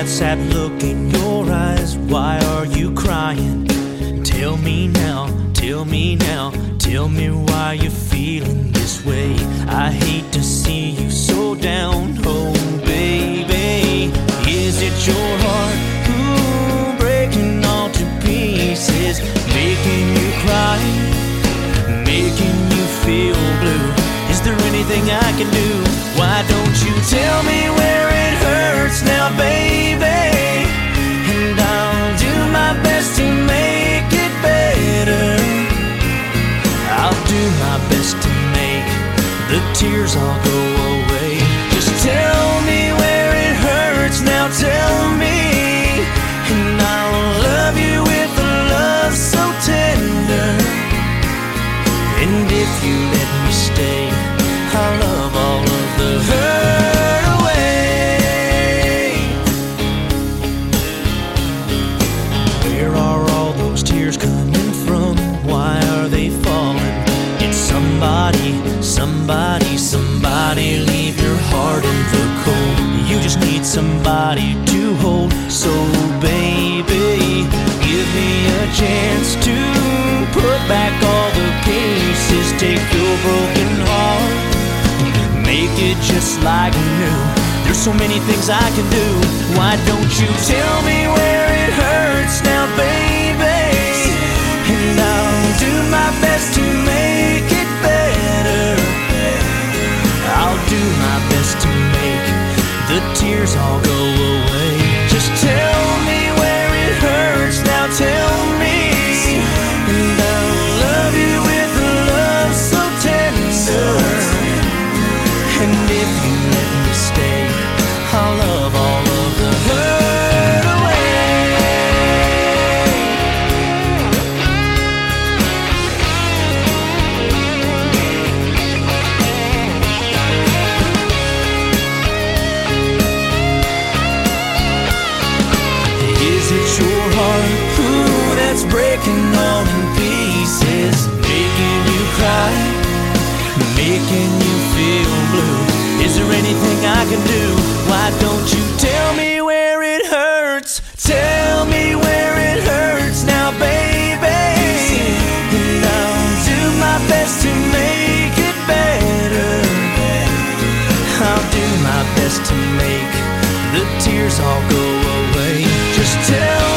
that sad look in your eyes. Why are you crying? Tell me now, tell me now, tell me why you're feeling this way. I hate to see you so down, oh baby. Is it your heart, ooh, breaking all to pieces, making you cry, making you feel blue? Is there anything I can do? Why don't you tell me where it hurts now, baby? And I'll do my best to make it better. I'll do my best to make the tears all go away. Just tell me where it hurts now, tell me, and I'll love you with a love so tender. And if you let me stay, I'll love all of the hurt away. Where are all those tears coming from? Why are they falling? It's somebody, somebody, somebody. Leave your heart in the cold. You just need somebody to hold. So baby, give me a chance to put back all the pieces. Take your broken heart, make it just like new. There's so many things I can do. Why don't you tell me where it hurts now, baby? And I'll do my best to make it better. I'll do my best to make the tears all go away. Just tell me where it hurts now, tell me, and I'll love you with a love so tender. And if you let me stay, I'll love all of the hurt away. Is it your heart, ooh, that's breaking all in pieces, making you cry, making you feel blue? Is there anything I can do? Why don't you tell me where it hurts? Tell me where it hurts now, baby, and I'll do my best to make it better. I'll do my best to make the tears all go away. Just tell